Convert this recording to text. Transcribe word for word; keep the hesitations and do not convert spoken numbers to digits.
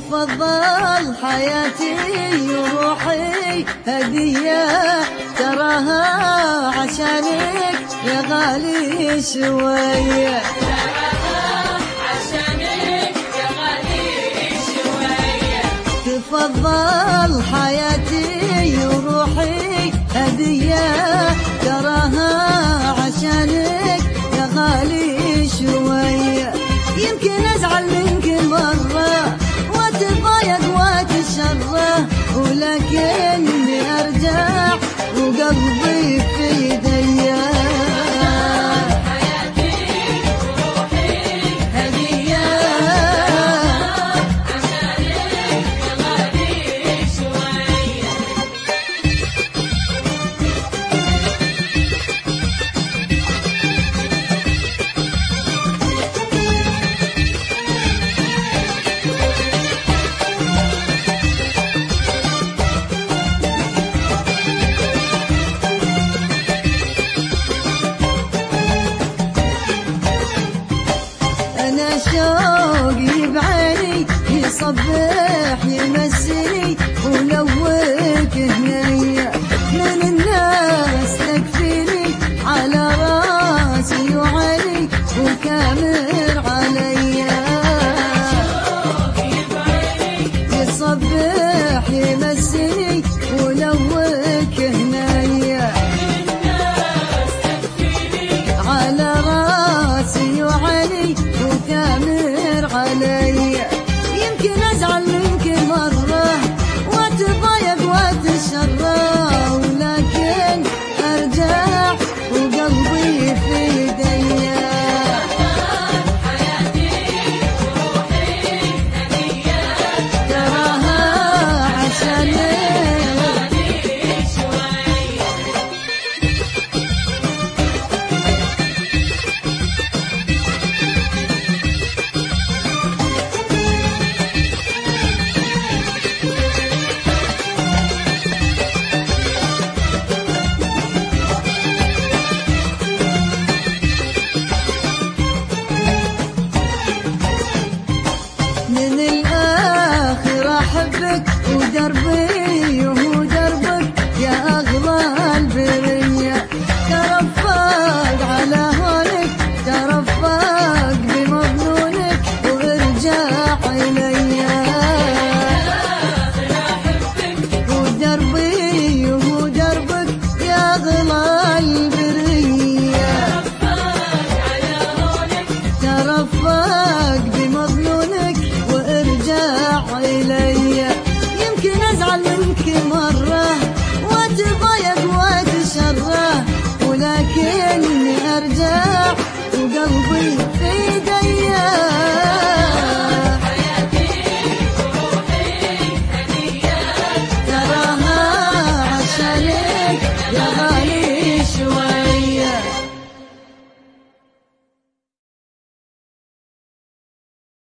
تفضل حياتي وروحي هدية تراها عشانك يا غالي شوية. تفضل حياتي وروحي هدية تراها عشانك يا غالي شوية. يمكن أزعل منك مرة وأتضايق وأتشرى، ولكني أرجع وقلبي في يدي. شوقي بعيني يصبح يمسني ولوك هنية من الناس تكفيني على راسي وعلي وكامر عليا. شوقي بعيني يصبح يمسني ولوك هنية من الناس تكفيني على راسي وعلي وكامل